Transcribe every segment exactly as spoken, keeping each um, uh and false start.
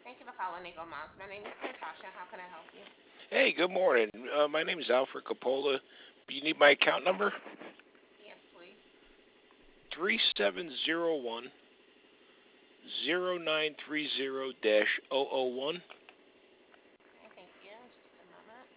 Thank you for calling Eagle Moss. My name is Natasha. How can I help you? Hey, good morning. Uh, my name is Alfred Capola. You need my account number? Yes, please. Three seven zero one zero nine three zero dash zero zero one. Okay, thank you. Just a moment.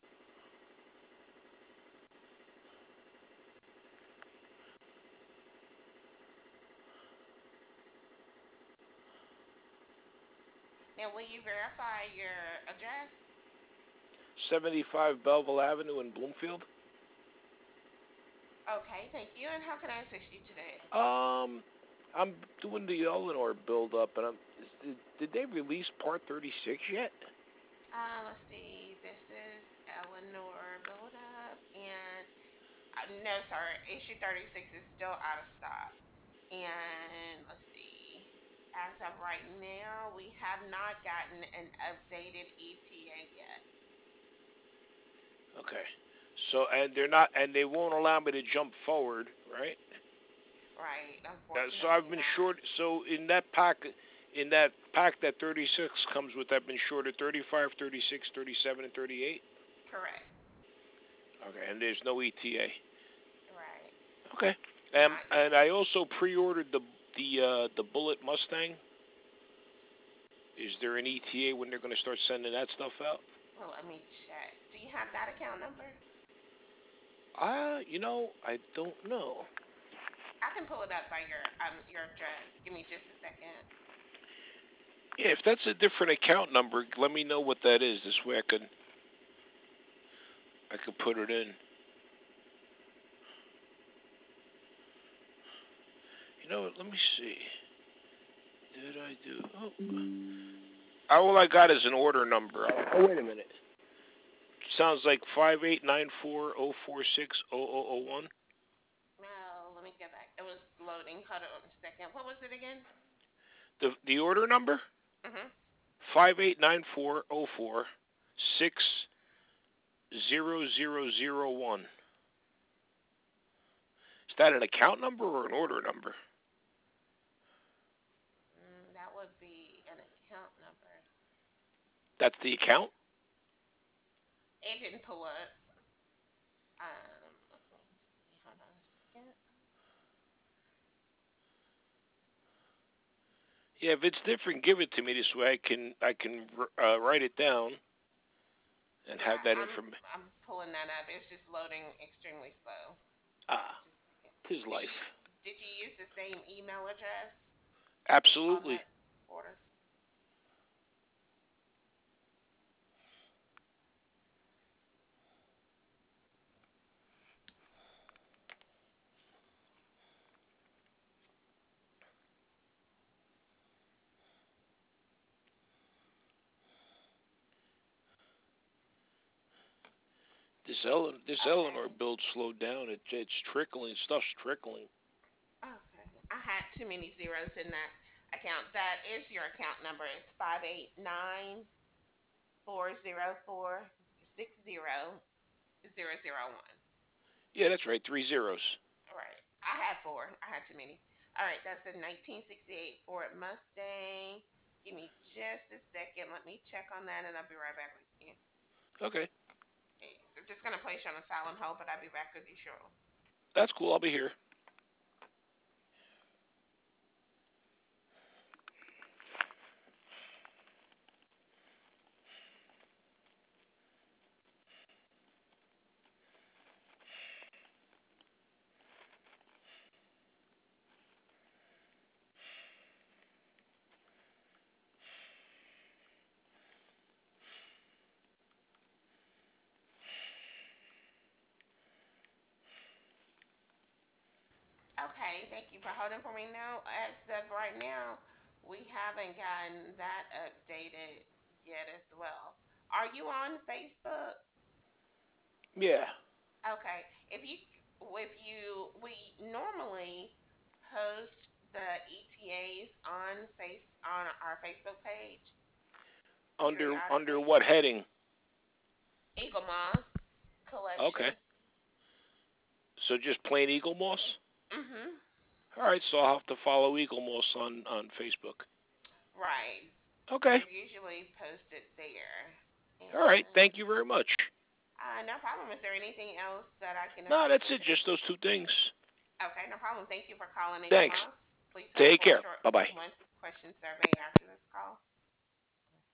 Now, will you verify your address? seventy-five Belleville Avenue in Bloomfield. Okay, thank you. And how can I assist you today? Um, I'm doing the Eleanor build up, and I'm. Did, did they release Part thirty-six yet? Uh, let's see. This is Eleanor Build Up. And uh, no, sorry. Issue thirty-six is still out of stock. And let's see. As of right now, we have not gotten an updated E T A yet. Okay. So and they're not, and they won't allow me to jump forward, right? Right, Uh, so unfortunately I've been not. short. So in that pack, in that pack that thirty-six comes with, I've been shorted thirty-five, thirty-six, thirty-seven, and thirty-eight. Correct. Okay, and there's no E T A. Right. Okay. Um, Not and yet. I also pre-ordered the the uh, the Bullet Mustang. Is there an E T A when they're going to start sending that stuff out? Well, let me check. Do you have that account number? Ah, uh, you know, I don't know. I can pull it up by your um your address. Give me just a second. Yeah, if that's a different account number, let me know what that is. This way I could I could put it in. You know what? Let me see. Did I do? Oh, all I got is an order number. Oh, wait a minute. Sounds like five eight nine four zero four six zero zero zero one. No, let me get back. It was loading. Hold on a second. What was it again? The the order number Mhm. five eight nine four zero four six zero zero zero one. Is that an account number or an order number? Mm, that would be an account number. That's the account. It didn't pull up. Um, let me see. Hold on a second. Yeah, if it's different, give it to me this way. I can I can uh, write it down and Yeah, have that I'm information. I'm pulling that up. It's just loading extremely slow. Ah, Just a second. tis Did you life. did you use the same email address on Absolutely. that order? This Ellen this Eleanor Okay. build slowed down. It, it's trickling. Stuff's trickling. Okay. I had too many zeros in that account. That is your account number. It's five eight nine four zero four six zero zero zero one. Yeah, that's right. Three zeros. All right. I had four. I had too many. All right. That's the nineteen sixty-eight Ford Mustang. Give me just a second. Let me check on that and I'll be right back with you. Okay, Okay, I'm just going to place you on a silent hold, but I'll be back with you shortly. that's cool. I'll be here. Okay, thank you for holding for me now. As of right now, we haven't gotten that updated yet as well. Are you on Facebook? Yeah. Okay. If you if you we normally post the E T As on face on our Facebook page Under under periodically. what heading? Eagle Moss Okay. collection. So just plain Eagle Moss. Mhm. All right. So I'll have to follow Eagle Moss on on Facebook. Right. Okay. They're usually posted there. All right. And Thank you very much. uh, no problem. Is there anything else that I can No, assist that's with it. today? Just those two things. Okay, no problem. Thank you for calling Thanks. Animos. Please hold Take for a care. short Bye bye. one question survey after this call.